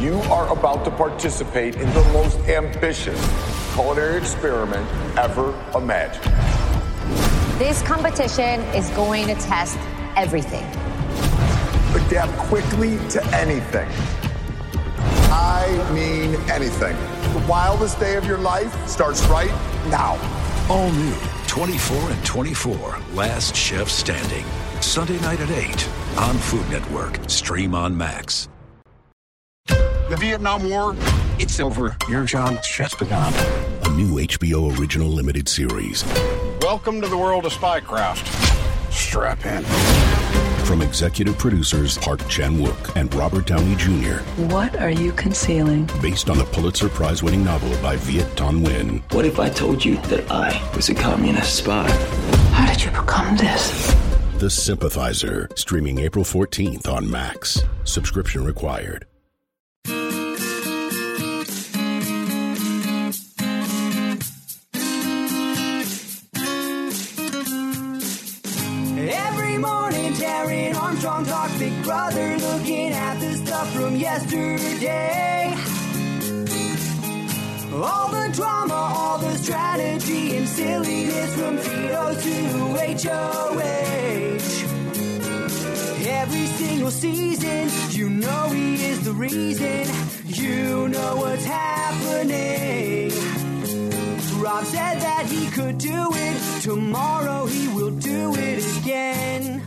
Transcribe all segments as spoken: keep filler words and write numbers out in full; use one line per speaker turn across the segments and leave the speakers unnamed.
You are about to participate in the most ambitious culinary experiment ever imagined.
This competition is going to test everything.
Adapt quickly to anything. I mean anything. The wildest day of your life starts right now.
All new twenty-four and twenty-four, Last Chef Standing. Sunday night at eight on Food Network. Stream on Max.
The Vietnam War, it's over. Your job's just begun.
A new H B O original limited series.
Welcome to the world of spycraft. Strap in.
From executive producers Park Chan-wook and Robert Downey Junior
What are you concealing?
Based on the Pulitzer Prize-winning novel by Viet Thanh Nguyen.
What if I told you that I was a communist spy?
How did you become this?
The Sympathizer, streaming April fourteenth on Max. Subscription required.
Every morning, Darren Armstrong talks Big Brother, looking at the stuff from yesterday. All the drama, all the strategy and silliness from Vito to H O H. Every single season, you know he is the reason. You know what's happening. Rob said that he could do it. Tomorrow he will do it again.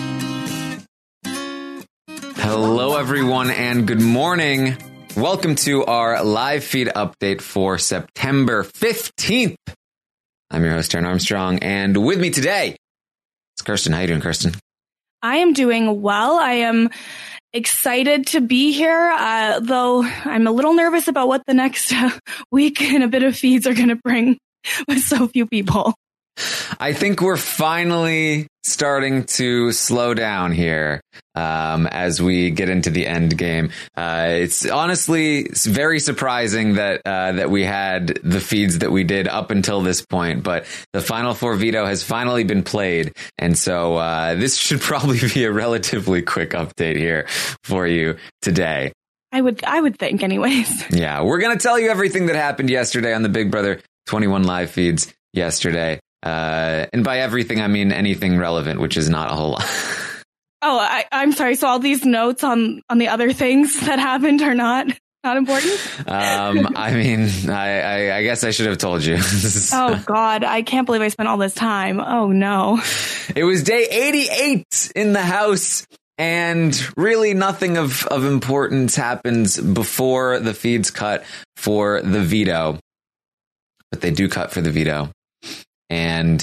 Hello, everyone, and good morning. Welcome to our live feed update for September fifteenth. I'm your host, Darren Armstrong, and with me today is Kirsten. How you doing, Kirsten?
I am doing well. I am excited to be here, uh, though I'm a little nervous about what the next uh, week and a bit of feeds are going to bring with so few people.
I think we're finally starting to slow down here um, as we get into the end game. Uh, it's honestly it's very surprising that uh, that we had the feeds that we did up until this point, but the Final Four veto has finally been played, and so uh, this should probably be a relatively quick update here for you today.
I would, I would think, anyways.
Yeah, we're gonna tell you everything that happened yesterday on the Big Brother twenty-one live feeds yesterday. Uh, and by everything, I mean anything relevant, which is not a whole lot.
Oh, I, I'm sorry. So all these notes on, on the other things that happened are not, not important?
um, I mean, I, I, I guess I should have told you.
Oh, God. I can't believe I spent all this time. Oh, no.
It was day eighty-eight in the house. And really nothing of, of importance happens before the feeds cut for the veto. But they do cut for the veto. And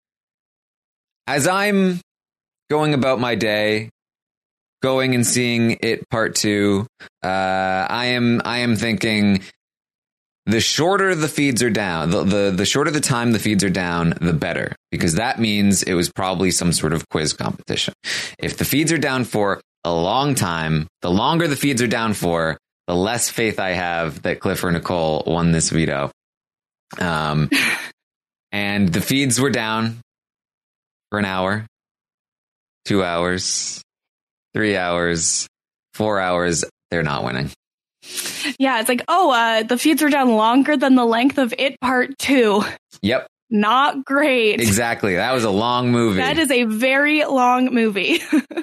as I'm going about my day, going and seeing it part two, uh, I am I am thinking the shorter the feeds are down, the, the the shorter the time the feeds are down, the better, because that means it was probably some sort of quiz competition. If the feeds are down for a long time, the longer the feeds are down for, the less faith I have that Cliff or Nicole won this veto. Um. And the feeds were down for an hour, two hours, three hours, four hours. They're not winning.
Yeah, it's like, oh, uh, the feeds were down longer than the length of It Part two.
Yep.
Not great.
Exactly. That was a long movie.
That is a very long movie.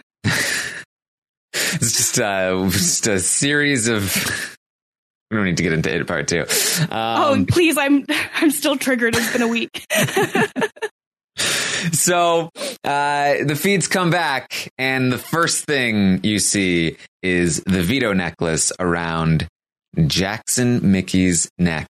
It's just, uh, just a series of... We don't need to get into It Part two. Um,
oh, please. I'm I'm still triggered. It's been a week.
So uh, the feeds come back, and the first thing you see is the veto necklace around Jackson Mickey's neck.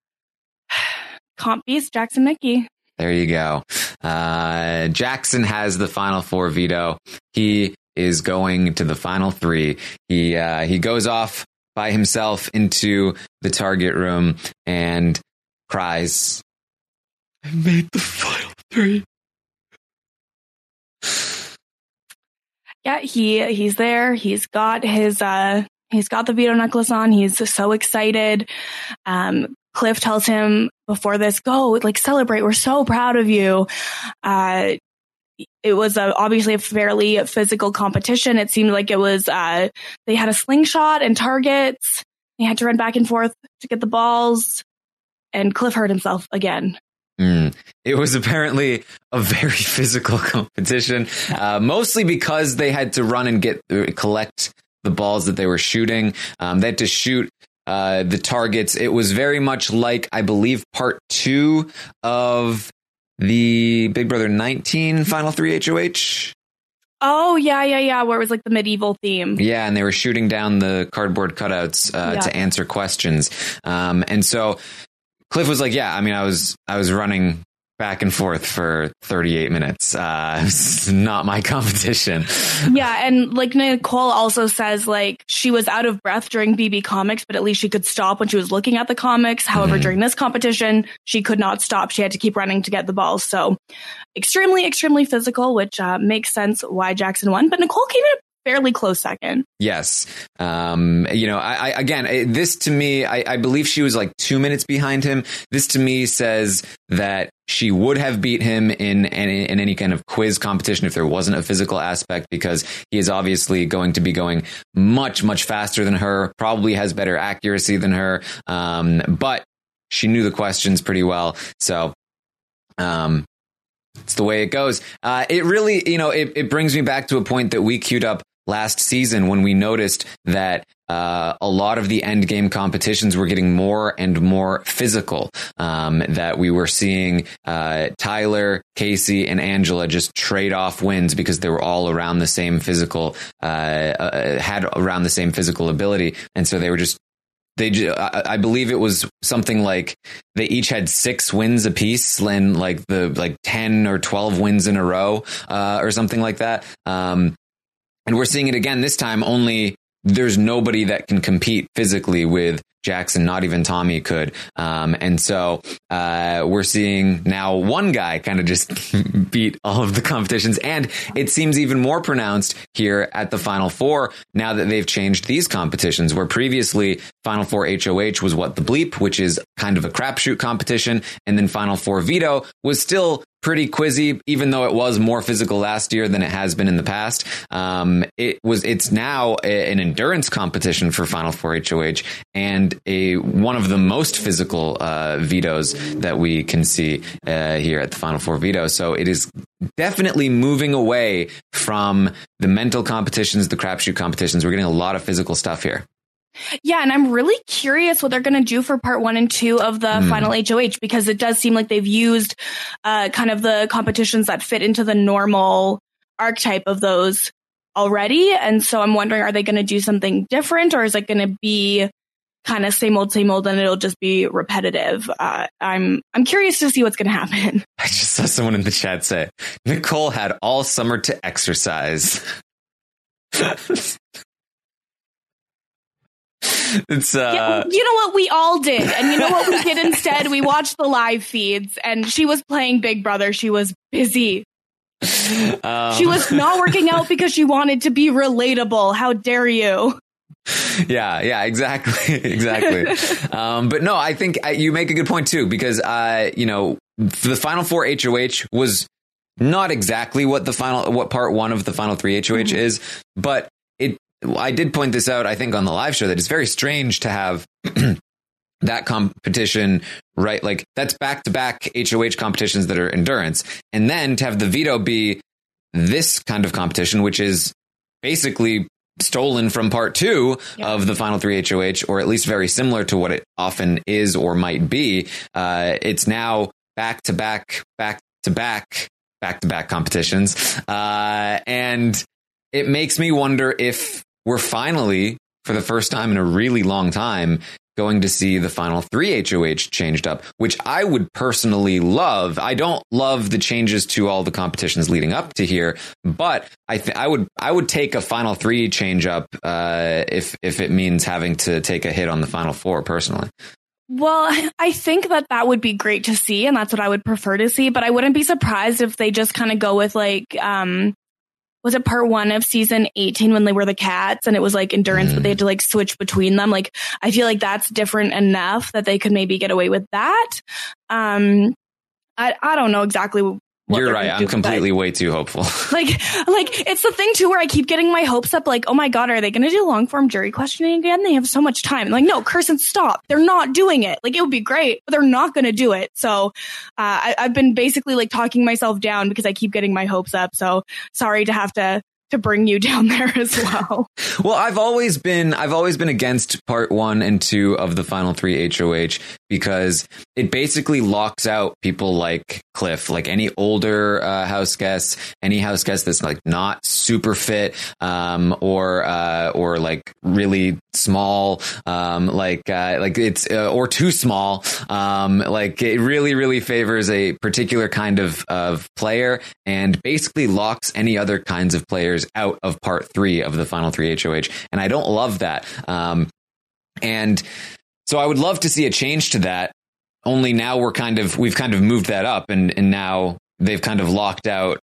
Comp beast, Jackson Mickey.
There you go. Uh, Jackson has the final four veto. He is going to the final three. He uh, he goes off by himself into the target room and cries, "I made the final three."
Yeah, he he's there. He's got his uh he's got the veto necklace on. He's so excited. Um, Cliff tells him before this, "Go, like, celebrate. We're so proud of you." Uh, it was a, obviously a fairly physical competition. It seemed like it was, uh, they had a slingshot and targets. They had to run back and forth to get the balls, and Cliff hurt himself again.
Mm. It was apparently a very physical competition, uh, mostly because they had to run and get uh, collect the balls that they were shooting. Um, they had to shoot uh, the targets. It was very much like, I believe, part two of the Big Brother nineteen Final three H O H.
Oh, yeah, yeah, yeah, where it was like the medieval theme.
Yeah, and they were shooting down the cardboard cutouts uh, yeah. to answer questions. Um, and so Cliff was like, yeah, I mean, I was I was running back and forth for thirty-eight minutes. Uh, it's not my competition.
Yeah, and like Nicole also says, like, she was out of breath during B B Comics, but at least she could stop when she was looking at the comics. However, mm-hmm. during this competition, she could not stop. She had to keep running to get the balls. So extremely, extremely physical, which uh, makes sense why Jackson won. But Nicole came in a fairly close second. Yes.
Um, you know, I, I again, this to me, I, I believe she was like two minutes behind him. This to me says that she would have beat him in any, in any kind of quiz competition if there wasn't a physical aspect, because he is obviously going to be going much, much faster than her, probably has better accuracy than her. Um, but she knew the questions pretty well. So, um, it's the way it goes. Uh, it really, you know, it, it brings me back to a point that we queued up last season when we noticed that uh, a lot of the end game competitions were getting more and more physical, um, that we were seeing uh, Tyler, Casey, and Angela just trade off wins because they were all around the same physical, uh, uh, had around the same physical ability. And so they were just They, I believe it was something like they each had six wins apiece, and like the like ten or twelve wins in a row, uh, or something like that. Um, and we're seeing it again this time. Only there's nobody that can compete physically with Jackson. Not even Tommy could. Um, and so uh, we're seeing now one guy kind of just beat all of the competitions. And it seems even more pronounced here at the Final Four now that they've changed these competitions, where previously Final Four H O H was what, the Bleep, which is kind of a crapshoot competition. And then Final Four Veto was still pretty quizzy, even though it was more physical last year than it has been in the past. Um, it was, it's now a, an endurance competition for Final Four H O H, and a one of the most physical uh, vetoes that we can see uh, here at the Final Four Veto. So it is definitely moving away from the mental competitions, the crapshoot competitions. We're getting a lot of physical stuff here.
Yeah, and I'm really curious what they're going to do for part one and two of the mm. final H O H, because it does seem like they've used uh, kind of the competitions that fit into the normal archetype of those already. And so I'm wondering, are they going to do something different, or is it going to be kind of same old, same old, and it'll just be repetitive? Uh, I'm I'm curious to see what's going to happen.
I just saw someone in the chat say, Nicole had all summer to exercise. It's uh
yeah, you know what we all did, and you know what we did instead? We watched the live feeds, and she was playing Big Brother. She was busy. Um, she was not working out because she wanted to be relatable. How dare you?
Yeah, yeah, exactly, exactly. um, but no, I think uh, you make a good point too, because uh, you know, the Final Four H O H was not exactly what the final, what part one of the Final Three H O H mm-hmm. is, but it. I did point this out, I think, on the live show, that it's very strange to have that competition, right? Like, that's back-to-back H O H competitions that are endurance. And then to have the veto be this kind of competition, which is basically stolen from part two yeah. of the Final Three H O H, or at least very similar to what it often is or might be. Uh, it's now back-to-back, back-to-back, back-to-back competitions. Uh, and it makes me wonder if we're finally, for the first time in a really long time, going to see the Final Three H O H changed up, which I would personally love. I don't love the changes to all the competitions leading up to here, but I th- I would I would take a Final Three change up uh, if if it means having to take a hit on the Final Four personally.
Well, I think that that would be great to see, and that's what I would prefer to see. But I wouldn't be surprised if they just kind of go with like. Um, Was it part one of season eighteen when they were the cats and it was like endurance, mm. but they had to like switch between them? Like, I feel like that's different enough that they could maybe get away with that. Um, I, I don't know exactly what
You're
they're
right.
gonna
I'm
do with
completely
that.
way too hopeful.
Like, like it's the thing too where I keep getting my hopes up. Like, oh my god, are they going to do long form jury questioning again? They have so much time. Like, no, Kirsten, stop. They're not doing it. Like, it would be great, but they're not going to do it. So, uh, I, I've been basically like talking myself down because I keep getting my hopes up. So sorry to have to. to bring you down there as well.
Well, I've always been I've always been against part one and two of the final three H O H because it basically locks out people like Cliff, like any older uh, house guests, any house guest that's like not super fit, um, or uh, or like really small, um, like uh, like it's uh, or too small. Um, like it really really favors a particular kind of of player and basically locks any other kinds of players out of part three of the final three H O H. And I don't love that. Um, and so I would love to see a change to that. Only now we're kind of, we've kind of moved that up and, and now they've kind of locked out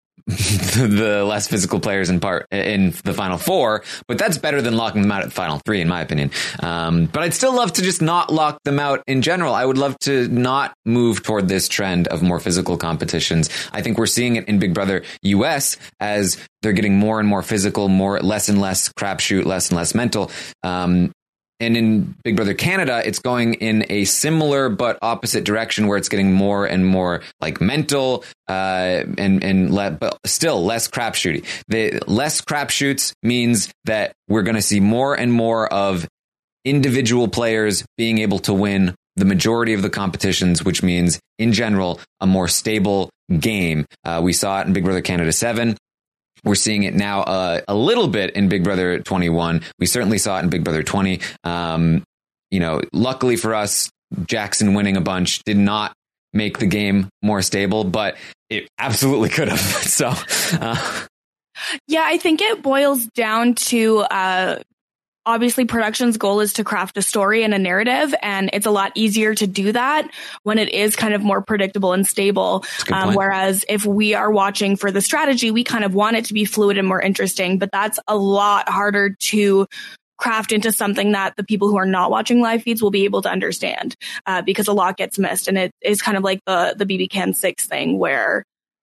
the less physical players in part in the final four, but that's better than locking them out at the final three, in my opinion. Um, but I'd still love to just not lock them out in general. I would love to not move toward this trend of more physical competitions. I think we're seeing it in Big Brother U S as they're getting more and more physical, more, less and less crapshoot, less and less mental. Um, And in Big Brother Canada, it's going in a similar but opposite direction where it's getting more and more like mental uh, and, and le- but still less crapshooty. The less crapshoots means that we're going to see more and more of individual players being able to win the majority of the competitions, which means in general, a more stable game. Uh, we saw it in Big Brother Canada seven. We're seeing it now uh, a little bit in Big Brother twenty-one. We certainly saw it in Big Brother twenty. Um, you know, luckily for us, Jackson winning a bunch did not make the game more stable, but it absolutely could have. So, uh,
yeah, I think it boils down to uh, obviously production's goal is to craft a story and a narrative, and it's a lot easier to do that when it is kind of more predictable and stable. Um, whereas if we are watching for the strategy, we kind of want it to be fluid and more interesting, but that's a lot harder to craft into something that the people who are not watching live feeds will be able to understand, uh, because a lot gets missed. And it is kind of like the, the B B Can six thing where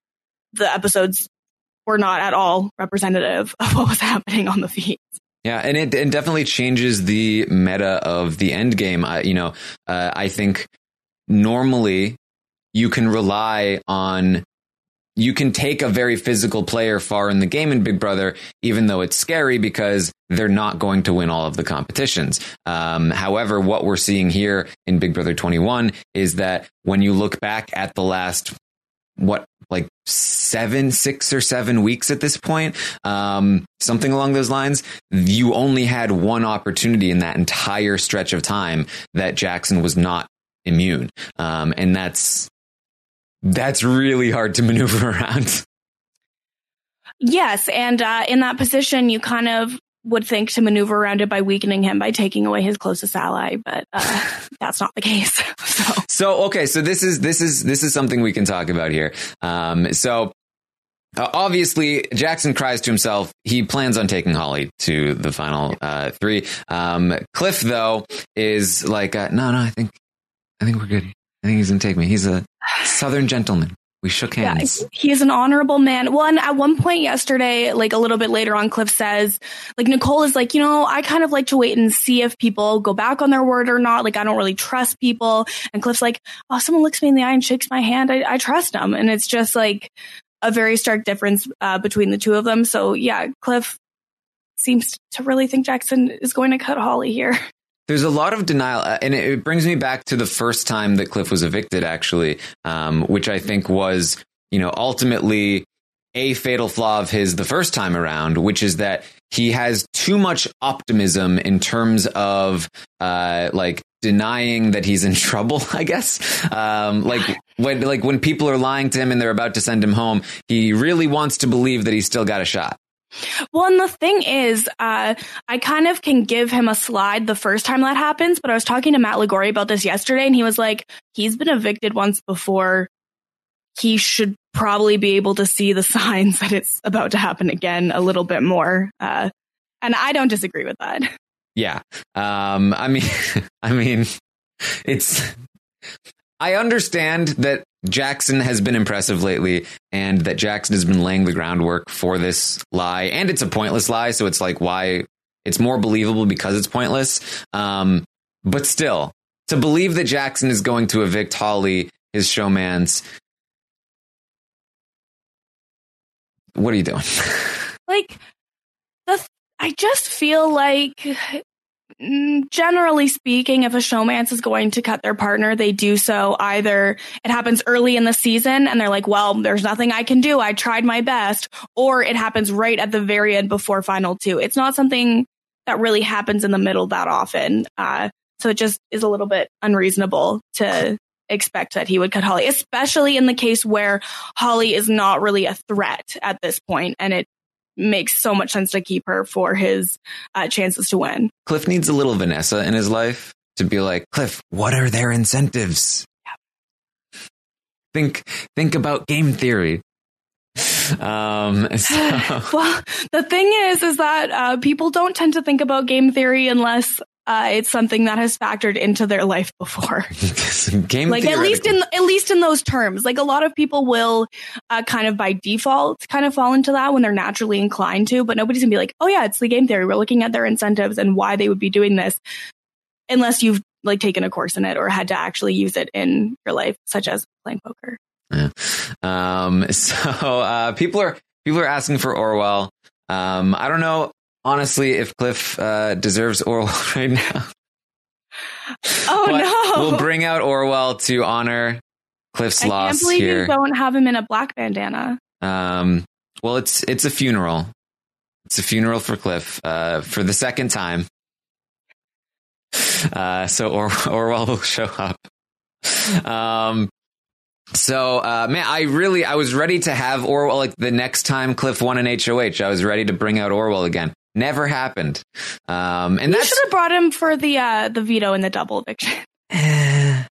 the episodes were not at all representative of what was happening on the feeds.
Yeah, and it, it definitely changes the meta of the end game. Uh, you know, uh, I think normally you can rely on, you can take a very physical player far in the game in Big Brother, even though it's scary because they're not going to win all of the competitions. Um, however, what we're seeing here in Big Brother twenty-one is that when you look back at the last, what, like seven, six or seven weeks at this point, um, something along those lines, you only had one opportunity in that entire stretch of time that Jackson was not immune. Um, and that's, that's really hard to maneuver around.
Yes. And uh, in that position, you kind of would think to maneuver around it by weakening him by taking away his closest ally, but uh, that's not the case. So.
so, okay. So this is, this is, this is something we can talk about here. Um, so uh, obviously Jackson cries to himself. He plans on taking Holly to the final uh, three. Um, Cliff though is like, uh, no, no, I think, I think we're good. I think he's going to take me. He's a Southern gentleman. We shook hands.
Yeah, he is an honorable man. Well, and at one point yesterday, like a little bit later on, Cliff says, like, Nicole is like, you know, I kind of like to wait and see if people go back on their word or not. Like, I don't really trust people. And Cliff's like, oh, someone looks me in the eye and shakes my hand. I, I trust them. And it's just like a very stark difference uh, between the two of them. So yeah, Cliff seems to really think Jackson is going to cut Holly here.
There's a lot of denial, uh, and it, it brings me back to the first time that Cliff was evicted, actually, um, which I think was, you know, ultimately a fatal flaw of his the first time around, which is that he has too much optimism in terms of uh, like denying that he's in trouble, I guess. Um, like when like when people are lying to him and they're about to send him home, he really wants to believe that he's still got a shot.
Well, and the thing is, uh, I kind of can give him a slide the first time that happens, but I was talking to Matt Ligori about this yesterday, and he was like, he's been evicted once before. He should probably be able to see the signs that it's about to happen again a little bit more. Uh, and I don't disagree with that.
Yeah. Um, I mean, I mean, it's, I understand that Jackson has been impressive lately, and that Jackson has been laying the groundwork for this lie. And it's a pointless lie, so it's like why it's more believable because it's pointless. Um, but still, to believe that Jackson is going to evict Holly, his showmance. What are you doing?
Like, the th- I just feel like, generally speaking, if a showmance is going to cut their partner, they do so either it happens early in the season and they're like, well, there's nothing I can do. I tried my best. Or it happens right at the very end before final two. It's not something that really happens in the middle that often. Uh, so it just is a little bit unreasonable to expect that he would cut Holly, especially in the case where Holly is not really a threat at this point, and it makes so much sense to keep her for his uh, chances to win.
Cliff needs a little Vanessa in his life to be like, Cliff, what are their incentives? Yeah. Think, think about game theory. Um, so.
Well, the thing is, is that uh, people don't tend to think about game theory unless uh, it's something that has factored into their life before.
Game
like at least in at least in those terms, like a lot of people will uh, kind of by default kind of fall into that when they're naturally inclined to, but nobody's gonna be like, oh yeah, it's the game theory. We're looking at their incentives and why they would be doing this, unless you've like taken a course in it or had to actually use it in your life, such as playing poker.
Yeah. Um, so uh, people are people are asking for Orwell. Um, I don't know, honestly, if Cliff uh, deserves Orwell right now.
Oh
but
no!
We'll bring out Orwell to honor Cliff's
I
loss
can't believe
here.
you don't have him in a black bandana.
Um, well, it's it's a funeral. It's a funeral for Cliff uh, for the second time. Uh, so or- Orwell will show up. Um. So, uh, man, I really, I was ready to have Orwell, like the next time Cliff won an H O H, I was ready to bring out Orwell again. Never happened. Um, and
you
that's,
should have brought him for the, uh, the veto and the double eviction.
It's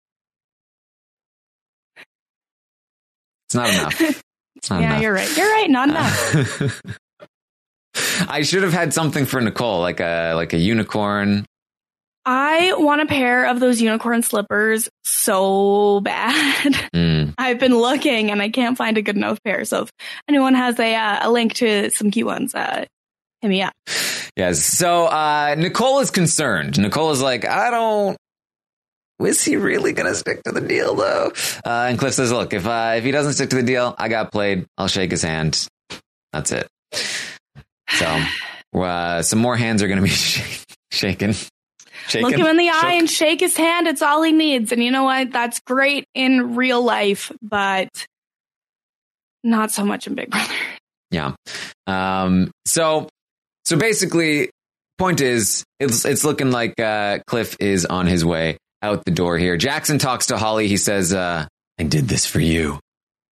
not enough. It's not
yeah,
enough.
you're right. You're right. Not enough.
I should have had something for Nicole, like a, like a unicorn.
I want a pair of those unicorn slippers so bad.
Mm.
I've been looking and I can't find a good enough pair. So if anyone has a uh, a link to some cute ones, uh, hit me up.
Yes. So uh, Nicole is concerned. Nicole is like, I don't. Is he really going to stick to the deal, though? Uh, and Cliff says, look, if uh, if he doesn't stick to the deal, I got played. I'll shake his hand. That's it. So uh, some more hands are going to be sh- shaken. Shaken,
Look him in the
shook.
eye and shake his hand. It's all he needs. And you know what? That's great in real life, but not so much in Big Brother.
Yeah. Um, so, so basically, point is, it's it's looking like uh, Cliff is on his way out the door here. Jackson talks to Holly. He says, uh, I did this for you.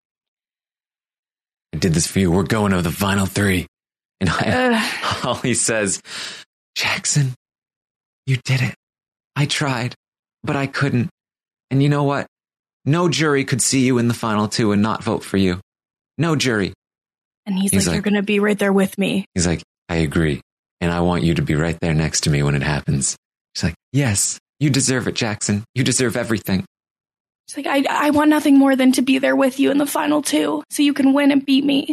I did this for you. We're going to the final three. And I, Holly says, Jackson, you did it. I tried, but I couldn't. And you know what? No jury could see you in the final two and not vote for you. No jury.
And he's,
He's
like,
like,
you're going to be right there with me.
He's like, I agree. And I want you to be right there next to me when it happens. She's like, yes, you deserve it, Jackson. You deserve everything.
She's like, I, I want nothing more than to be there with you in the final two so you can win and beat me.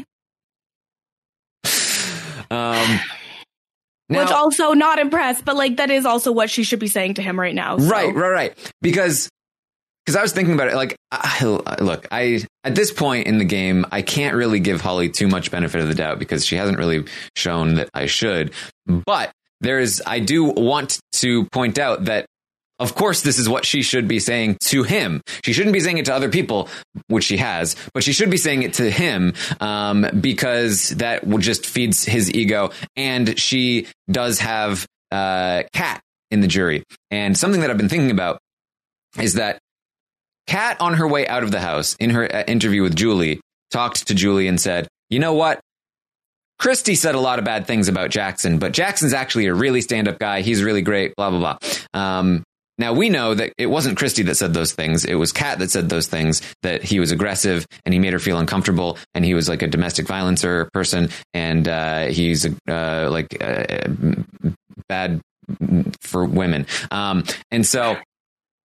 Um, now,
Which also not impressed, but like that is also what she should be saying to him right now. So.
Right, right, right. Because because I was thinking about it, like, I, look, I at this point in the game, I can't really give Holly too much benefit of the doubt because she hasn't really shown that I should. But there is, I do want to point out that, of course, this is what she should be saying to him. She shouldn't be saying it to other people, which she has, but she should be saying it to him um, because that will just feeds his ego. And she does have uh, Kat in the jury. And something that I've been thinking about is that Kat, on her way out of the house, in her uh, interview with Julie, talked to Julie and said, you know what? Christy said a lot of bad things about Jackson, but Jackson's actually a really stand-up guy. He's really great, blah, blah, blah. Um, now, we know that it wasn't Christy that said those things. It was Kat that said those things, that he was aggressive and he made her feel uncomfortable and he was like a domestic violencer person and uh, he's uh, like uh, bad for women. Um, and so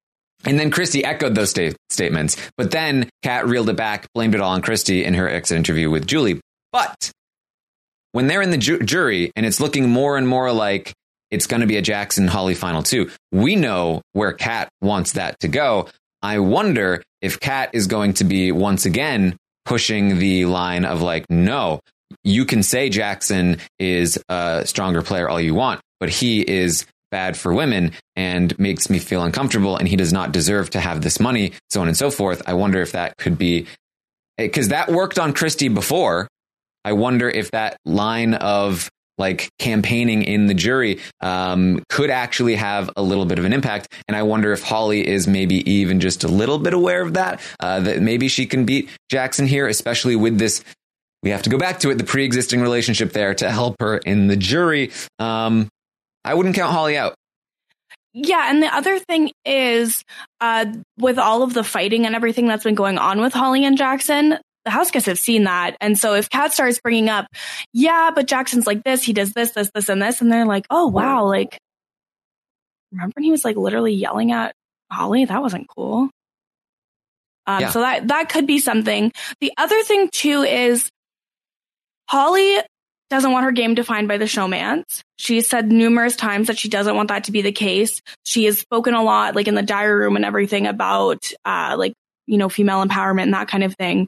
And then Christy echoed those sta- statements. But then Kat reeled it back, blamed it all on Christy in her exit interview with Julie. But when they're in the ju- jury and it's looking more and more like it's going to be a Jackson Holly final two, we know where Kat wants that to go. I wonder if Kat is going to be once again pushing the line of like, no, you can say Jackson is a stronger player all you want, but he is bad for women and makes me feel uncomfortable, and he does not deserve to have this money, so on and so forth. I wonder if that could be, because that worked on Christy before. I wonder if that line of like campaigning in the jury um, could actually have a little bit of an impact. And I wonder if Holly is maybe even just a little bit aware of that, uh, that maybe she can beat Jackson here, especially with this. We have to go back to it, the pre-existing relationship there to help her in the jury. Um, I wouldn't count Holly out.
Yeah, and the other thing is, uh, with all of the fighting and everything that's been going on with Holly and Jackson, the house guests have seen that. And so if Kat starts bringing up, yeah, but Jackson's like this, he does this, this, this, and this, and they're like, oh, wow, like, remember when he was like literally yelling at Holly? That wasn't cool. Um, yeah. So that, that could be something. The other thing, too, is Holly doesn't want her game defined by the showmance. She said numerous times that she doesn't want that to be the case. She has spoken a lot, like in the diary room and everything, about uh, like, you know, female empowerment and that kind of thing.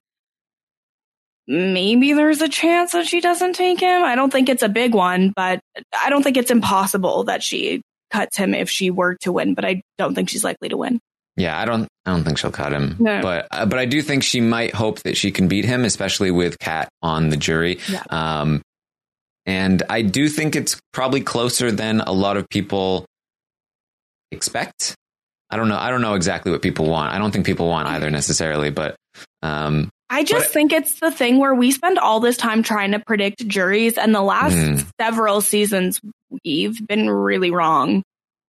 Maybe there's a chance that she doesn't take him. I don't think it's a big one, but I don't think it's impossible that she cuts him if she were to win, but I don't think she's likely to win.
Yeah, I don't I don't think she'll cut him.
No.
But uh, but I do think she might hope that she can beat him, especially with Kat on the jury.
Yeah.
Um, and I do think it's probably closer than a lot of people expect. I don't know. I don't know exactly what people want. I don't think people want either necessarily, but um,
I just
but,
think it's the thing where we spend all this time trying to predict juries, and the last mm. several seasons we've been really wrong.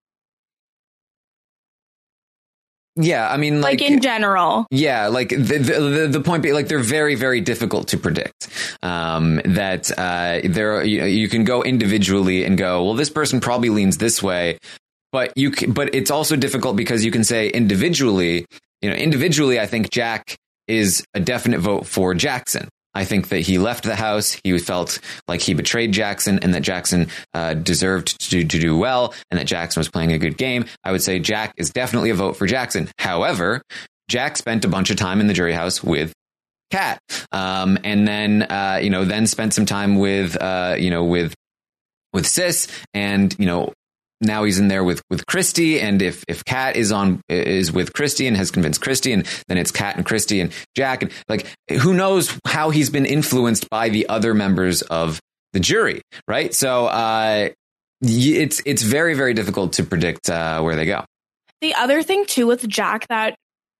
Yeah, I mean, like,
like in general.
Yeah, like the, the the point being, like, they're very, very difficult to predict. Um, that uh, there, you, you can go individually and go, well, this person probably leans this way, but you, can, but it's also difficult because you can say individually, you know, individually, I think Jack is a definite vote for Jackson. I think that he left the house. He felt like he betrayed Jackson, and that Jackson uh, deserved to, to do well, and that Jackson was playing a good game. I would say Jack is definitely a vote for Jackson. However, Jack spent a bunch of time in the jury house with Kat, um, and then uh, you know, then spent some time with uh, you know, with with Sis, and you know. Now he's in there with, with Christy, and if if Kat is on is with Christy and has convinced Christy, and then it's Kat and Christy and Jack, and like, who knows how he's been influenced by the other members of the jury, right? So uh, it's it's very, very difficult to predict uh, where they go.
The other thing too with Jack that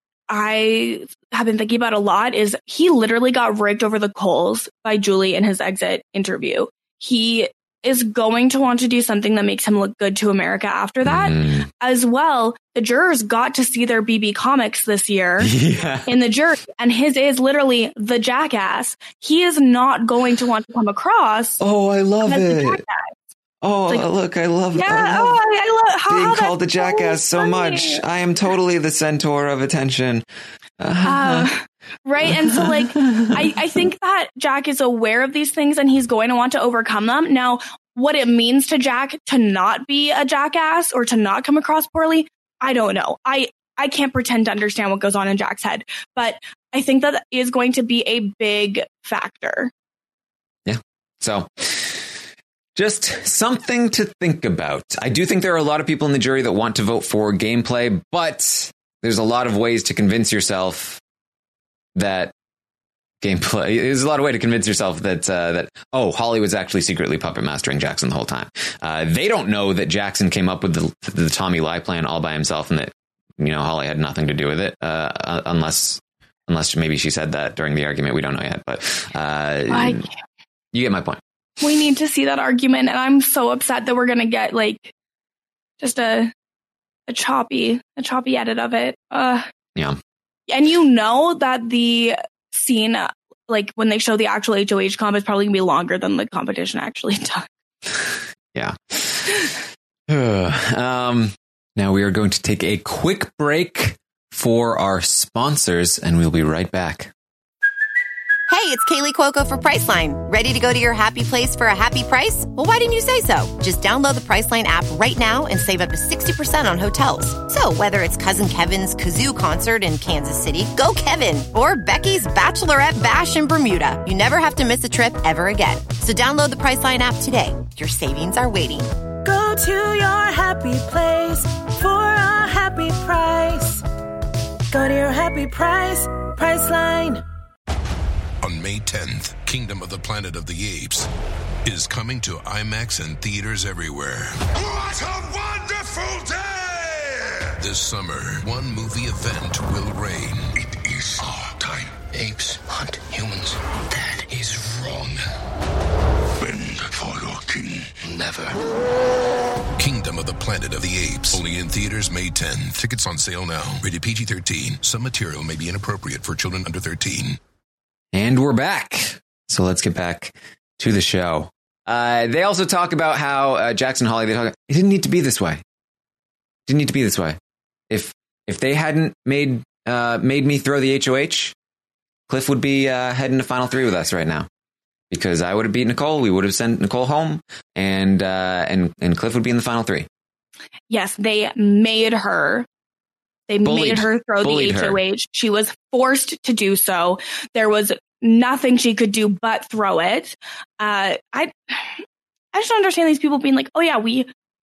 I have been thinking about a lot is he literally got rigged over the coals by Julie in his exit interview. He is going to want to do something that makes him look good to America after that. Mm. As well, the jurors got to see their B B comics this year yeah. in the jury, and his is literally the jackass. He is not going to want to come across.
Oh, I love it. Oh, like, look, I love
yeah,
I love,
oh, I love how,
being
how
called the jackass so, so much. I am totally the centaur of attention.
Uh, right. And so, like, I, I think that Jack is aware of these things and he's going to want to overcome them. Now, what it means to Jack to not be a jackass or to not come across poorly, I don't know. I, I can't pretend to understand what goes on in Jack's head, but I think that is going to be a big factor.
Yeah. So just something to think about. I do think there are a lot of people in the jury that want to vote for gameplay, but there's a lot of ways to convince yourself that gameplay. There's a lot of way to convince yourself that uh, that oh, Holly was actually secretly puppet mastering Jackson the whole time. Uh, they don't know that Jackson came up with the, the Tommy lie plan all by himself, and that, you know, Holly had nothing to do with it, uh, unless unless maybe she said that during the argument. We don't know yet, but uh,
I,
you get my point.
We need to see that argument, and I'm so upset that we're gonna get like just a. A choppy, a choppy edit of it. Uh,
yeah.
And you know that the scene, like when they show the actual H O H comp, is probably gonna be longer than the competition actually took.
Yeah. um, now we are going to take a quick break. for our sponsors, and we'll be right back.
Hey, it's Kaylee Cuoco for Priceline. Ready to go to your happy place for a happy price? Well, why didn't you say so? Just download the Priceline app right now and save up to sixty percent on hotels. So whether it's Cousin Kevin's Kazoo Concert in Kansas City, go Kevin, or Becky's Bachelorette Bash in Bermuda, you never have to miss a trip ever again. So download the Priceline app today. Your savings are waiting.
Go to your happy place for a happy price. Go to your happy price, Priceline.
On May tenth, Kingdom of the Planet of the Apes is coming to IMAX and theaters everywhere.
What a wonderful day!
This summer, one movie event will reign.
It is our time.
Apes hunt humans. That is wrong.
Bend for your king.
Never.
Kingdom of the Planet of the Apes. Only in theaters May tenth. Tickets on sale now. Rated P G thirteen. Some material may be inappropriate for children under thirteen.
And we're back. So let's get back to the show. Uh, they also talk about how uh, Jackson Holly, they talk, it didn't need to be this way. It didn't need to be this way. If if they hadn't made uh, made me throw the H O H, Cliff would be uh, heading to Final Three with us right now. Because I would have beat Nicole, we would have sent Nicole home, and uh, and and Cliff would be in the Final Three.
Yes, they made her. They
Bullied.
made her throw
Bullied
the H O H. Her. She was forced to do so. There was nothing she could do but throw it. Uh, I, I just don't understand these people being like, oh yeah, we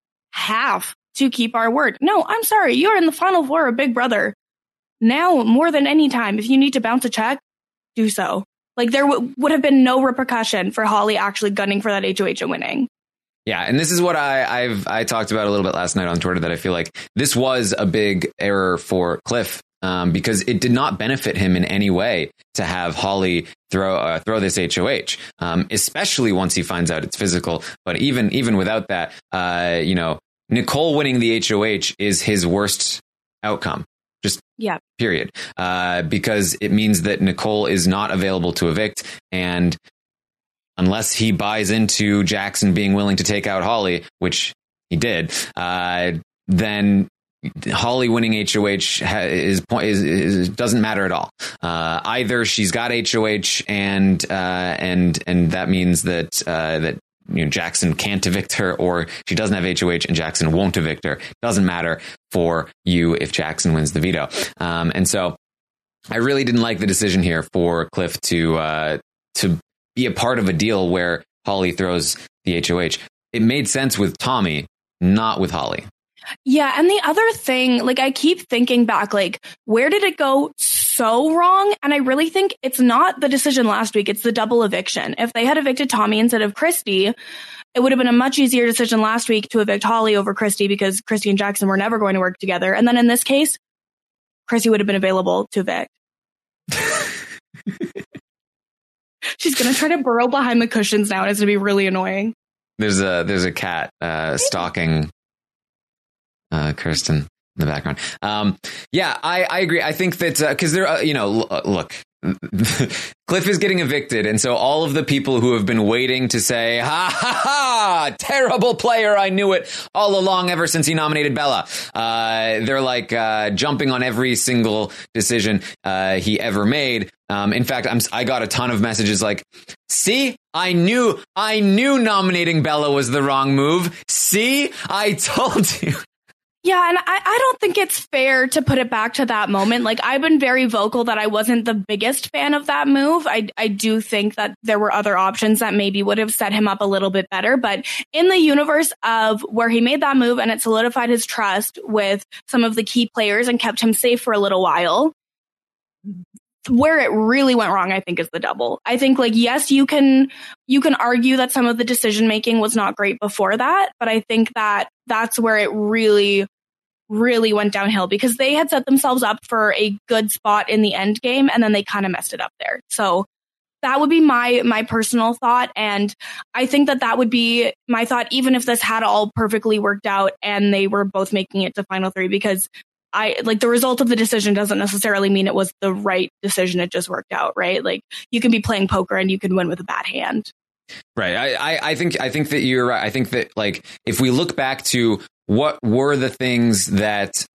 have to keep our word. No, I'm sorry. You're in the Final Four of Big Brother. Now, more than any time, if you need to bounce a check, do so. Like, there w- would have been no repercussion for Holly actually gunning for that H O H and winning.
Yeah, and this is what I, I've I talked about a little bit last night on Twitter, that I feel like this was a big error for Cliff, um, because it did not benefit him in any way to have Holly throw uh, throw this H O H, um, especially once he finds out it's physical. But even even without that, uh, you know, Nicole winning the H O H is his worst outcome. Just
yeah,
period, uh, because it means that Nicole is not available to evict, and unless he buys into Jackson being willing to take out Holly, which he did, uh, then Holly winning H O H is, is, is doesn't matter at all. Uh, either she's got H O H, and uh, and and that means that uh, that you know Jackson can't evict her, or she doesn't have H O H and Jackson won't evict her. Doesn't matter for you if Jackson wins the veto. Um, and so I really didn't like the decision here for Cliff to uh, to. be a part of a deal where Holly throws the H O H. It made sense with Tommy, not with Holly.
Yeah. And the other thing, like, I keep thinking back, like, where did it go so wrong? And I really think it's not the decision last week. It's the double eviction. If they had evicted Tommy instead of Christy, it would have been a much easier decision last week to evict Holly over Christy, because Christy and Jackson were never going to work together. And then in this case, Christy would have been available to evict. She's going to try to burrow behind the cushions now, and it's going to be really annoying.
There's a there's a cat uh, stalking uh, Kirsten in the background. Um, yeah, I, I agree. I think that because uh, there, uh, you know, l- look, Cliff is getting evicted, and so all of the people who have been waiting to say, ha ha ha, terrible player, I knew it all along ever since he nominated Bella. Uh, they're like uh, jumping on every single decision uh, he ever made. Um, in fact, I'm, I got a ton of messages like, see, I knew, I knew nominating Bella was the wrong move. See, I told you.
Yeah, and I, I don't think it's fair to put it back to that moment. Like, I've been very vocal that I wasn't the biggest fan of that move. I, I do think that there were other options that maybe would have set him up a little bit better. But in the universe of where he made that move and it solidified his trust with some of the key players and kept him safe for a little while, where it really went wrong, I think, is the double. I think, like, yes, you can you can argue that some of the decision making was not great before that, but I think that that's where it really, really went downhill, because they had set themselves up for a good spot in the end game, and then they kind of messed it up there. So that would be my my personal thought, and I think that that would be my thought, even if this had all perfectly worked out and they were both making it to Final Three, because I like the result of the decision doesn't necessarily mean it was the right decision. It just worked out, right? Like, you can be playing poker and you can win with a bad hand.
Right. I, I, I think I think that you're right. I think that, like, if we look back to what were the things that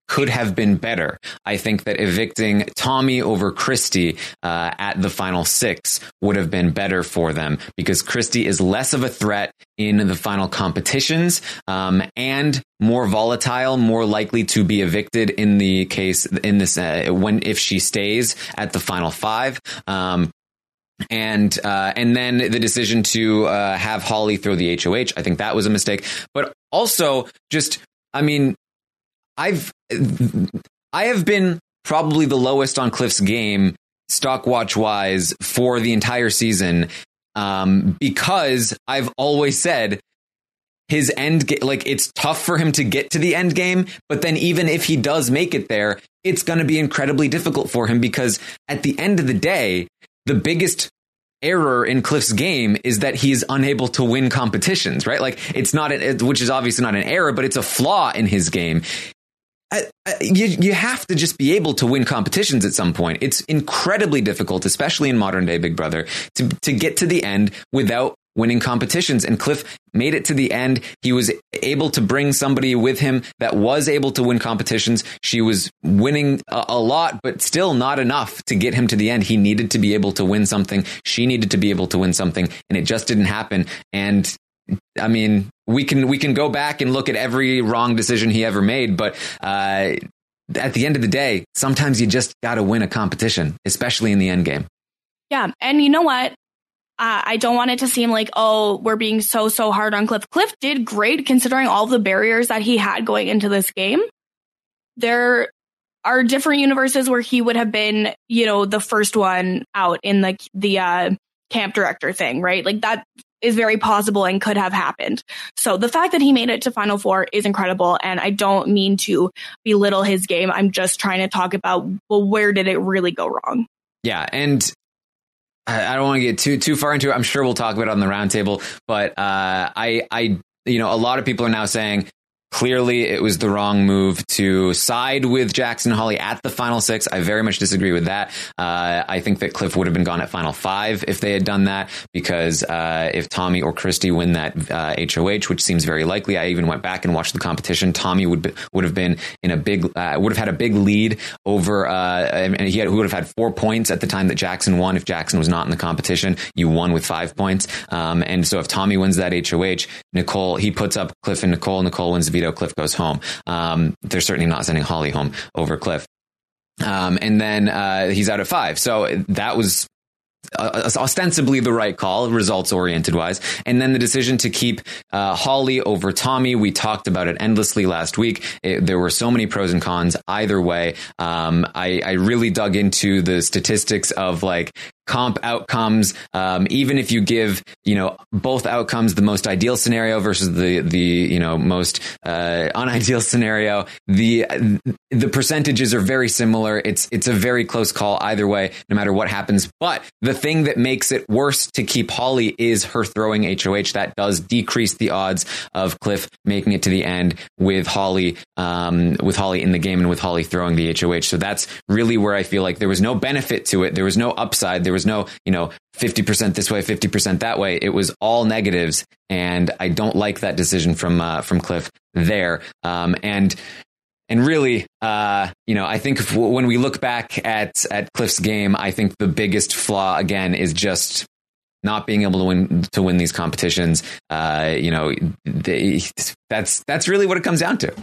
could have been better. I think that evicting Tommy over Christie uh, at the final six would have been better for them, because Christie is less of a threat in the final competitions, um, and more volatile, more likely to be evicted in the case in this uh, when if she stays at the final five. Um, And uh, and then the decision to uh, have Holly throw the H O H, I think that was a mistake. But also, just, I mean, I've I have been probably the lowest on Cliff's game, stock watch wise, for the entire season, um, because I've always said his end ga- like it's tough for him to get to the end game. But then even if he does make it there, it's going to be incredibly difficult for him, because at the end of the day, the biggest error in Cliff's game is that he's unable to win competitions, right? Like, it's not, a, which is obviously not an error, but it's a flaw in his game. I, I, you, you have to just be able to win competitions at some point. It's incredibly difficult, especially in modern day Big Brother, to, to get to the end without winning competitions. And Cliff made it to the end. He was able to bring somebody with him that was able to win competitions. She was winning a, a lot, but still not enough to get him to the end. He needed to be able to win something. She needed to be able to win something, and it just didn't happen. And I mean, we can we can go back and look at every wrong decision he ever made, but uh, at the end of the day, sometimes you just got to win a competition, especially in the end game.
Yeah, and you know what? Uh, I don't want it to seem like, oh, we're being so, so hard on Cliff. Cliff did great considering all the barriers that he had going into this game. There are different universes where he would have been, you know, the first one out in the, the uh, camp director thing, right? Like, that is very possible and could have happened. So the fact that he made it to Final Four is incredible. And I don't mean to belittle his game. I'm just trying to talk about, well, where did it really go wrong?
Yeah. And I don't want to get too too far into it. I'm sure we'll talk about it on the roundtable, but uh, I, I, you know, a lot of people are now saying clearly it was the wrong move to side with Jackson and Holly at the final six. I very much disagree with that. Uh, I think that Cliff would have been gone at final five if they had done that, because uh, if Tommy or Christie win that uh, H O H, which seems very likely, I even went back and watched the competition. Tommy would be, would have been in a big, uh, would have had a big lead over, uh, and he, had, he would have had four points at the time that Jackson won. If Jackson was not in the competition, you won with five points. Um, and so if Tommy wins that H O H, Nicole, he puts up Cliff and Nicole. Nicole wins the veto. Cliff goes home. Um, they're certainly not sending Holly home over Cliff. Um, and then uh, he's out at five. So that was uh, ostensibly the right call, results oriented wise. And then the decision to keep uh, Holly over Tommy. We talked about it endlessly last week. It, there were so many pros and cons either way. Um, I, I really dug into the statistics of like comp outcomes. Um, even if you give, you know, both outcomes, the most ideal scenario versus the, the, you know, most, uh, unideal scenario, the, the percentages are very similar. It's, it's a very close call either way, no matter what happens. But the thing that makes it worse to keep Holly is her throwing H O H. That does decrease the odds of Cliff making it to the end with Holly, um, with Holly in the game and with Holly throwing the H O H. So that's really where I feel like there was no benefit to it. There was no upside. There was no, you know, fifty percent this way, fifty percent that way. It was all negatives. And I don't like that decision from, uh, from Cliff there. Um, and, and really, uh, you know, I think if, when we look back at, at Cliff's game, I think the biggest flaw again is just not being able to win, to win these competitions. Uh, you know, they, that's, that's really what it comes down to.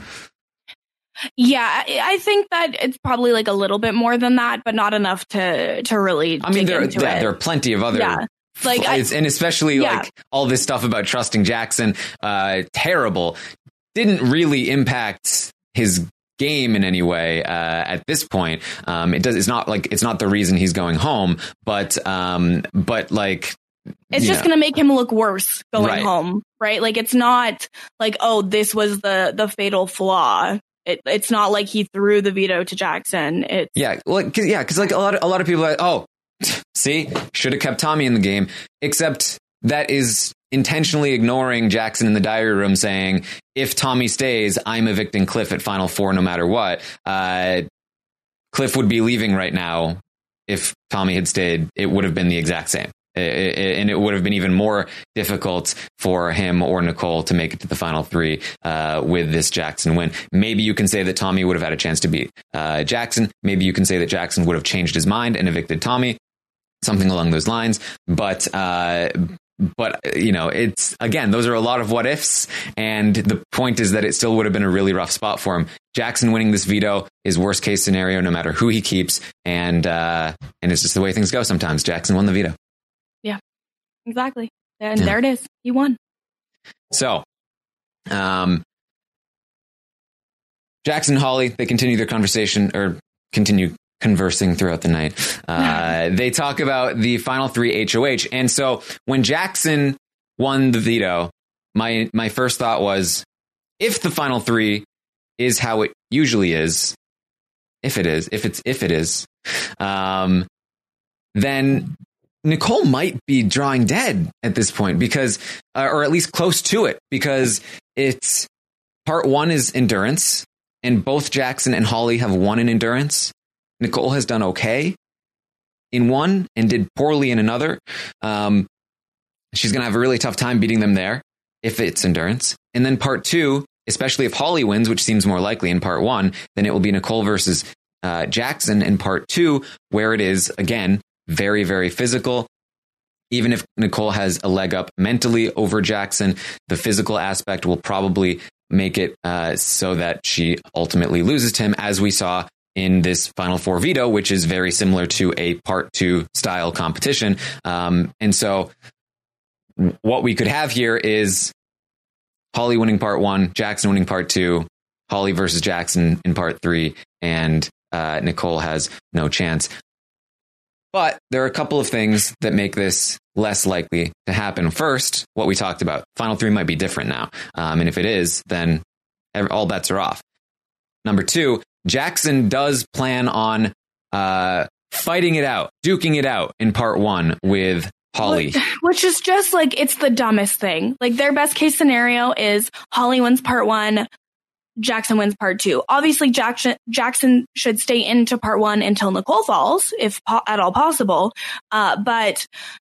Yeah, I think that it's probably like a little bit more than that, but not enough to to really.
I mean,
dig
there,
into
yeah,
it.
there are plenty of other,
yeah. like, I,
and especially
yeah.
like all this stuff about trusting Jackson. Uh, terrible, didn't really impact his game in any way uh, at this point. Um, it does. It's not like it's not the reason he's going home, but um, but like.
It's just going to make him look worse going
right.
home, right? Like, it's not like, oh, this was the the fatal flaw. It, it's not like he threw the veto to Jackson. It's
yeah, well, cause, yeah, because like a lot of a lot of people are like, oh, see, should have kept Tommy in the game. Except that is intentionally ignoring Jackson in the diary room saying, if Tommy stays, I'm evicting Cliff at Final Four no matter what. Uh, Cliff would be leaving right now. If Tommy had stayed, it would have been the exact same. and it would have been even more difficult for him or Nicole to make it to the final three uh, with this Jackson win. Maybe you can say that Tommy would have had a chance to beat uh, Jackson. Maybe you can say that Jackson would have changed his mind and evicted Tommy, something along those lines. But uh, but you know, it's again, those are a lot of what ifs, and the point is that it still would have been a really rough spot for him. Jackson winning this veto is worst case scenario, no matter who he keeps, and uh, and it's just the way things go. Sometimes Jackson won the veto.
Yeah, exactly. And
Yeah.
there it is. He won.
So, um, Jackson and Holly, they continue their conversation or continue conversing throughout the night. Uh, they talk about the final three H O H. And so when Jackson won the veto, my, my first thought was, if the final three is how it usually is, if it is, if it's, if it is, um, then Nicole might be drawing dead at this point because, uh, or at least close to it, because it's part one is endurance, and both Jackson and Holly have won in endurance. Nicole has done okay in one and did poorly in another. Um, she's going to have a really tough time beating them there if it's endurance. And then part two, especially if Holly wins, which seems more likely in part one, then it will be Nicole versus uh, Jackson in part two, where it is, again, very, very physical. Even if Nicole has a leg up mentally over Jackson, the physical aspect will probably make it uh, so that she ultimately loses to him, as we saw in this Final Four veto, which is very similar to a part two style competition. Um, and so what we could have here is Holly winning part one, Jackson winning part two, Holly versus Jackson in part three, and uh, Nicole has no chance. But there are a couple of things that make this less likely to happen. First, what we talked about, final three might be different now. Um, and if it is, then all bets are off. Number two, Jackson does plan on uh, fighting it out, duking it out in part one with Holly.
Which is just like, it's the dumbest thing. Like, their best case scenario is Holly wins part one, Jackson wins part two. Obviously, Jackson Jackson should stay into part one until Nicole falls, if po- at all possible. Uh, but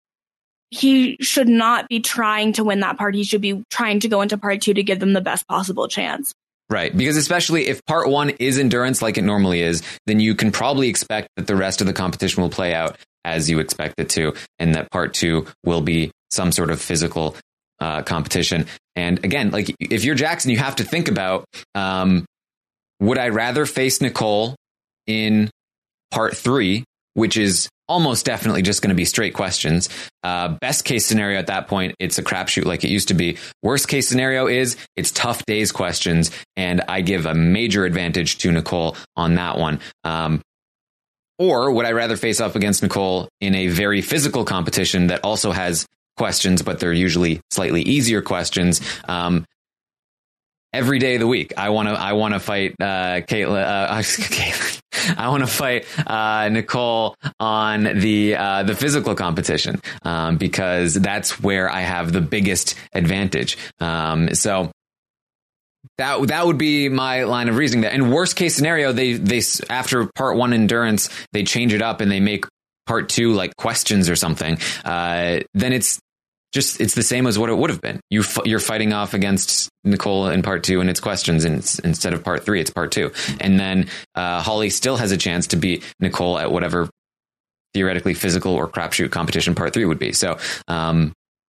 he should not be trying to win that part. He should be trying to go into part two to give them the best possible chance.
Right. Because especially if part one is endurance like it normally is, then you can probably expect that the rest of the competition will play out as you expect it to, and that part two will be some sort of physical uh, competition. And again, like if you're Jackson, you have to think about, um, would I rather face Nicole in part three, which is almost definitely just going to be straight questions. Uh, best case scenario at that point, it's a crapshoot like it used to be. Worst case scenario is it's tough days questions, and I give a major advantage to Nicole on that one. Um, or would I rather face up against Nicole in a very physical competition that also has questions, but they're usually slightly easier questions? Um, every day of the week, I want to I want to fight uh, Caitlin. Uh, Caitlin. I want to fight uh, Nicole on the uh, the physical competition um, because that's where I have the biggest advantage. Um, so that that would be my line of reasoning. There. And worst case scenario, they they after part one endurance, they change it up and they make part two like questions or something. Uh, then it's just it's the same as what it would have been. You f- you're fighting off against Nicole in part two, and it's questions, and it's, instead of part three, it's part two. And then uh, Holly still has a chance to beat Nicole at whatever theoretically physical or crapshoot competition part three would be. So, um,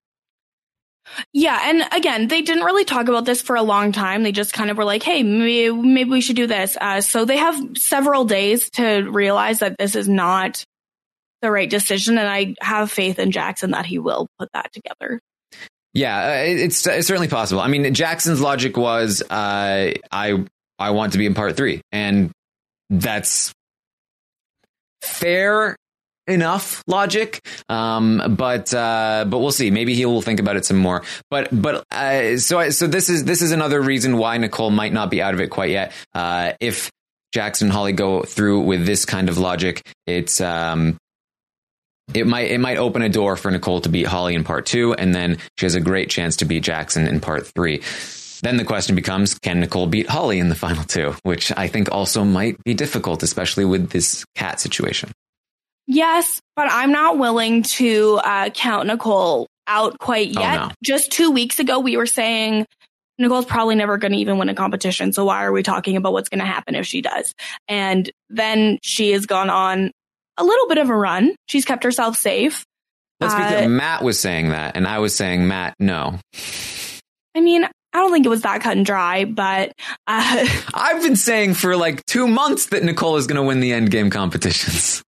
yeah, and again, they didn't really talk about this for a long time. They just kind of were like, "Hey, maybe, maybe we should do this." Uh, so they have several days to realize that this is not the right decision, and I have faith in Jackson that he will put that together.
Yeah, it's, it's certainly possible. I mean, Jackson's logic was, uh, I I want to be in part three, and that's fair enough logic. Um, but uh, but we'll see. Maybe he will think about it some more. But but uh, so so this is this is another reason why Nicole might not be out of it quite yet. Uh, if Jackson and Holly go through with this kind of logic, it's um. It might it might open a door for Nicole to beat Holly in part two, and then she has a great chance to beat Jackson in part three. Then the question becomes, can Nicole beat Holly in the final two? Which I think also might be difficult, especially with this cat situation.
Yes, but I'm not willing to uh, count Nicole out quite yet.
Oh, no.
Just two weeks ago, we were saying Nicole's probably never going to even win a competition. So why are we talking about what's going to happen if she does? And then she has gone on a little bit of a run. She's kept herself safe.
Let's be
Uh,
clear. Matt was saying that, and I was saying, Matt, no.
I mean, I don't think it was that cut and dry, but uh,
I've been saying for like two months that Nicole is going to win the endgame competitions.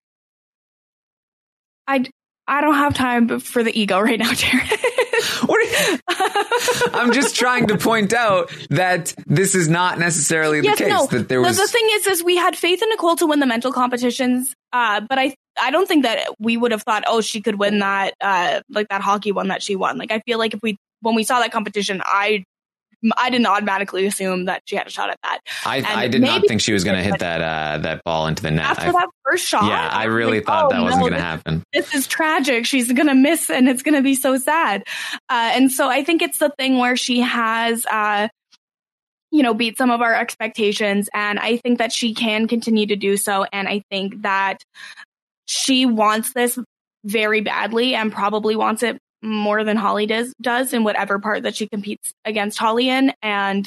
I, I don't have time for the ego right now, Jared.
What are you- I'm just trying to point out that this is not necessarily the
yes,
case.
no.
That there
the,
was
the thing is, is we had faith in Nicole to win the mental competitions, uh, but I, I don't think that we would have thought, oh, she could win that, uh, like that hockey one that she won. Like, I feel like if we, when we saw that competition, I, I didn't automatically assume that she had a shot at that.
I,
And
I did not
maybe-
think she was going to hit that uh, that ball into the net.
After
I,
that first shot,
yeah, I
was
really
like,
thought
oh,
that wasn't
no,
going to
this-
happen.
This is tragic. She's going to miss and it's going to be so sad. Uh, and so I think it's the thing where she has, uh, you know, beat some of our expectations. And I think that she can continue to do so. And I think that she wants this very badly and probably wants it more than Holly does, does in whatever part that she competes against Holly in. And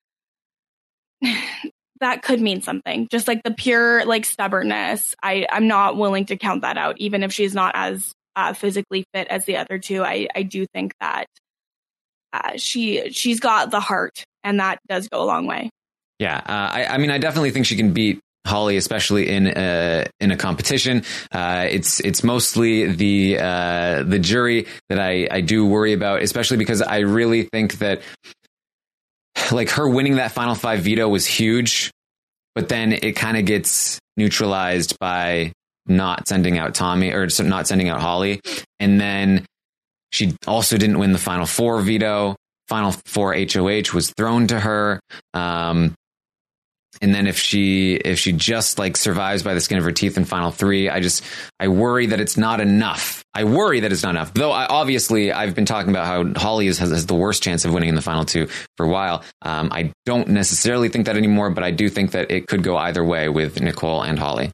that could mean something. Just like the pure like stubbornness. I, I'm not willing to count that out, even if she's not as uh, physically fit as the other two. I, I do think that uh, she she's got the heart, and that does go a long way.
Yeah, uh, I, I mean, I definitely think she can beat Holly, especially in a, in a competition. Uh, it's it's mostly the uh, the jury that I, I do worry about, especially because I really think that like her winning that Final Five veto was huge, but then it kind of gets neutralized by not sending out Tommy or not sending out Holly. And then she also didn't win the Final Four veto. Final Four H O H was thrown to her. Um, and then if she if she just like survives by the skin of her teeth in Final Three, I just I worry that it's not enough. I worry that it's not enough. Though I, obviously I've been talking about how Holly is, has, has the worst chance of winning in the Final Two for a while. Um, I don't necessarily think that anymore, but I do think that it could go either way with Nicole and Holly.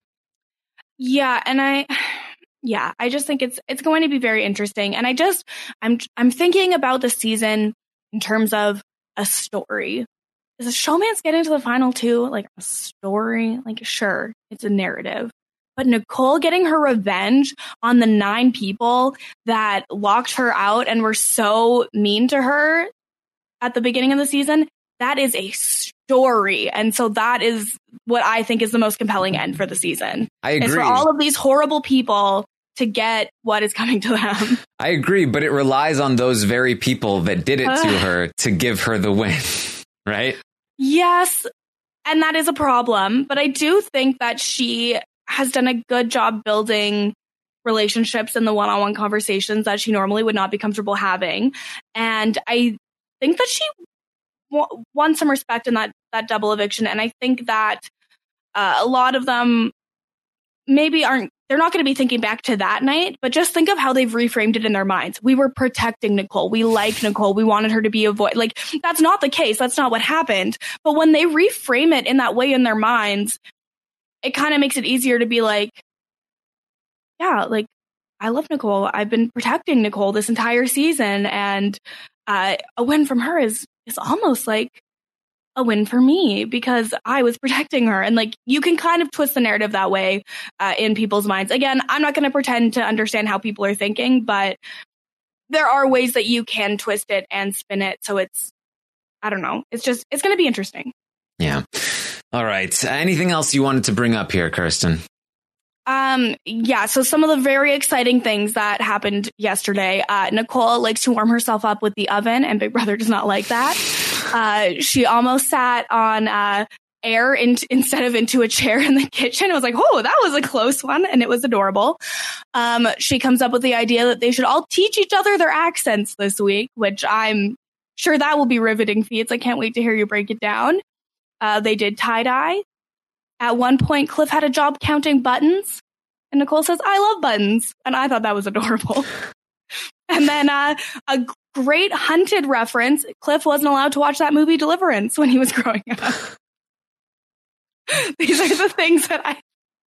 Yeah, and I yeah, I just think it's it's going to be very interesting. And I just I'm I'm thinking about the season in terms of a story. Does a showman's get into the final two like a story? Like, sure, it's a narrative. But Nicole getting her revenge on the nine people that locked her out and were so mean to her at the beginning of the season, that is a story. And so that is what I think is the most compelling end for the season.
I agree.
It's for all of these horrible people to get what is coming to them.
I agree, but it relies on those very people that did it to her to give her the win, right?
Yes, and that is a problem. But I do think that she has done a good job building relationships in the one-on-one conversations that she normally would not be comfortable having. And I think that she w- won some respect in that, that double eviction. And I think that uh, a lot of them maybe aren't, they're not going to be thinking back to that night, but just think of how they've reframed it in their minds. We were protecting Nicole. We like Nicole. We wanted her to be a voice. Like, that's not the case. That's not what happened. But when they reframe it in that way in their minds, it kind of makes it easier to be like, yeah, like, I love Nicole. I've been protecting Nicole this entire season. And uh, a win from her is is almost like a win for me because I was protecting her. And like, you can kind of twist the narrative that way uh, in people's minds. Again, I'm not going to pretend to understand how people are thinking, but there are ways that you can twist it and spin it. So it's, I don't know. It's just, it's going to be interesting.
Yeah. All right. Anything else you wanted to bring up here, Kirsten?
Um, yeah, so some of the very exciting things that happened yesterday. Uh, Nicole likes to warm herself up with the oven, and Big Brother does not like that. Uh, she almost sat on uh, air in, instead of into a chair in the kitchen. It was like, oh, that was a close one, and it was adorable. Um, she comes up with the idea that they should all teach each other their accents this week, which I'm sure that will be riveting feats. I can't wait to hear you break it down. Uh, they did tie-dye. At one point, Cliff had a job counting buttons, and Nicole says, I love buttons. And I thought that was adorable. And then uh, a great Hunted reference. Cliff wasn't allowed to watch that movie Deliverance when he was growing up. These are the things that I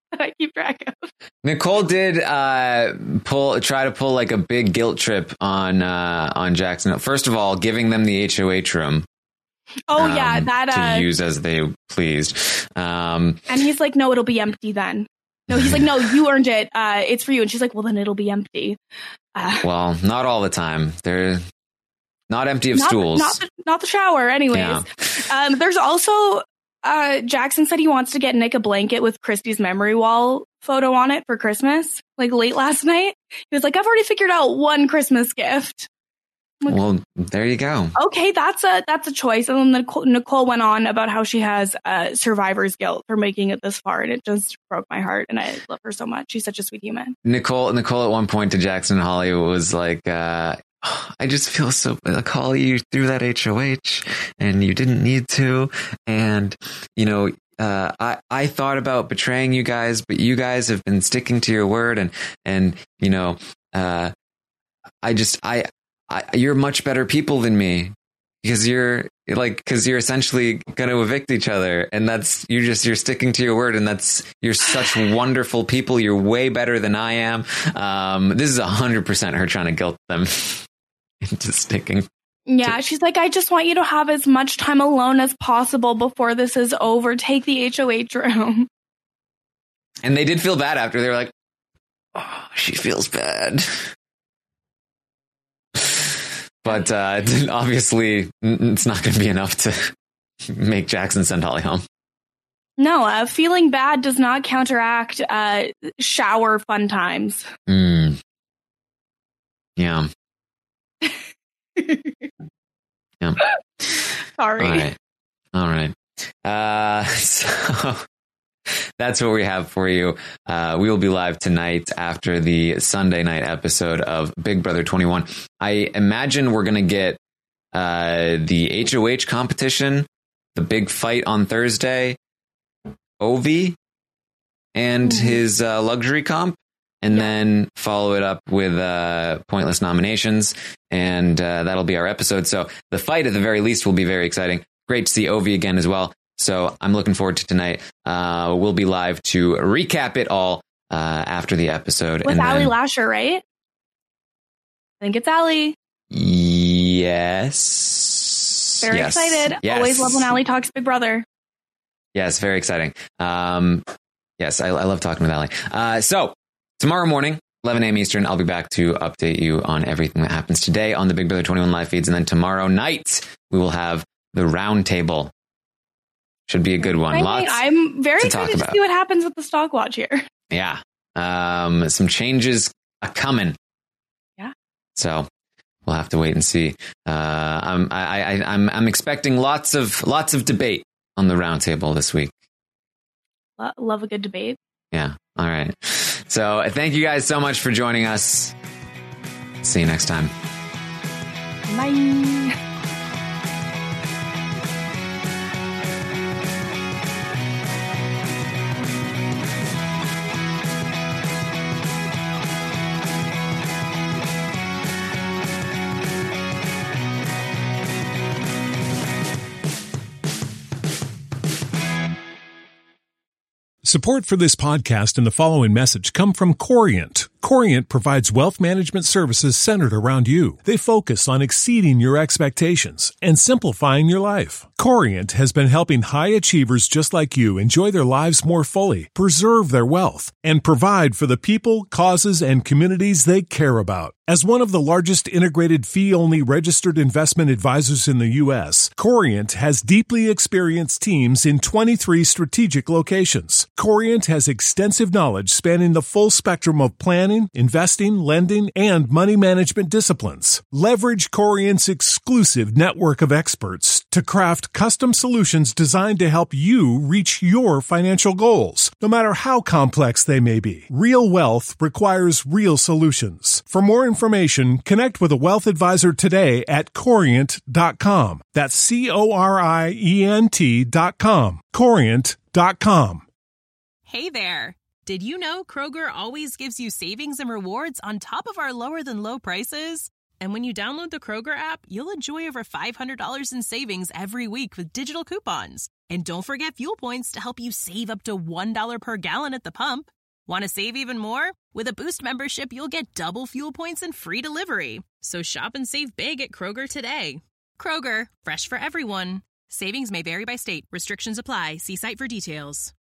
that I keep track of.
Nicole did uh, pull, try to pull like a big guilt trip on uh, on Jackson. First of all, giving them the H O H room.
Oh
um,
yeah, that uh,
to use as they pleased. Um,
and he's like, "No, it'll be empty then." No, he's like, "No, you earned it. Uh, it's for you." And she's like, "Well, then it'll be empty." Uh,
well, not all the time. They're not empty of
not,
stools.
Not the, not the shower, anyways.
Yeah.
Um, there's also uh, Jackson said he wants to get Nick a blanket with Christy's memory wall photo on it for Christmas. Like late last night, he was like, "I've already figured out one Christmas gift." Like,
well, there you go.
Okay, that's a that's a choice. And then Nicole, Nicole went on about how she has uh, survivor's guilt for making it this far, and it just broke my heart. And I love her so much. She's such a sweet human.
Nicole, Nicole, at one point to Jackson and Holly was like, uh, oh, "I just feel so like Holly, you threw that H O H, and you didn't need to, and you know." Uh, I, I thought about betraying you guys, but you guys have been sticking to your word, and and you know, uh, I just I." I, you're much better people than me because you're like, because you're essentially going to evict each other. And that's, you're just, you're sticking to your word. And that's, you're such wonderful people. You're way better than I am. Um, this is a hundred percent her trying to guilt them into sticking.
Yeah. She's like, I just want you to have as much time alone as possible before this is over. Take the H O H room.
And they did feel bad after. They were like, oh, she feels bad. But uh, obviously, it's not going to be enough to make Jackson send Holly home.
No, uh, feeling bad does not counteract uh, shower fun times.
Mm. Yeah. Yeah.
Sorry.
All right. All right. Uh, so that's what we have for you. Uh, we will be live tonight after the Sunday night episode of Big Brother twenty-one. I imagine we're going to get uh, the H O H competition, the big fight on Thursday, Ovi, and mm-hmm. his uh, luxury comp, and yeah. then follow it up with uh, pointless nominations, and uh, that'll be our episode. So the fight, at the very least, will be very exciting. Great to see Ovi again as well. So I'm looking forward to tonight. Uh, we'll be live to recap it all uh, after the episode.
With
and
Ali
then,
Lasher, right? I think it's Ali.
Yes.
Very
yes.
excited.
Yes.
Always love when Ali talks Big Brother.
Yes, very exciting. Um, yes, I, I love talking with Ali. Uh, so tomorrow morning, eleven a.m. Eastern, I'll be back to update you on everything that happens today on the Big Brother twenty-one live feeds. And then tomorrow night, we will have the round table. Should be a good one.
Right,
Lots
I'm very
to
excited
talk
to
about.
see what happens with the stock watch here.
Yeah. Um, some changes are coming.
Yeah.
So we'll have to wait and see. Uh, I'm, I, I, I'm, I'm expecting lots of, lots of debate on the roundtable this week.
Lo- love a good debate.
Yeah. All right. So thank you guys so much for joining us. See you next time.
Bye.
Support for this podcast and the following message come from Corient. Corient provides wealth management services centered around you. They focus on exceeding your expectations and simplifying your life. Corient has been helping high achievers just like you enjoy their lives more fully, preserve their wealth, and provide for the people, causes, and communities they care about. As one of the largest integrated fee-only registered investment advisors in the U S, Corient has deeply experienced teams in twenty-three strategic locations. Corient has extensive knowledge spanning the full spectrum of planning, investing, lending, and money management disciplines. Leverage Corient's exclusive network of experts to craft custom solutions designed to help you reach your financial goals, no matter how complex they may be. Real wealth requires real solutions. For more information, connect with a wealth advisor today at corient dot com. That's C O R I E N T dot com. corient dot com.
Hey there. Did you know Kroger always gives you savings and rewards on top of our lower than low prices? And when you download the Kroger app, you'll enjoy over five hundred dollars in savings every week with digital coupons. And don't forget fuel points to help you save up to one dollar per gallon at the pump. Want to save even more? With a Boost membership, you'll get double fuel points and free delivery. So shop and save big at Kroger today. Kroger, fresh for everyone. Savings may vary by state. Restrictions apply. See site for details.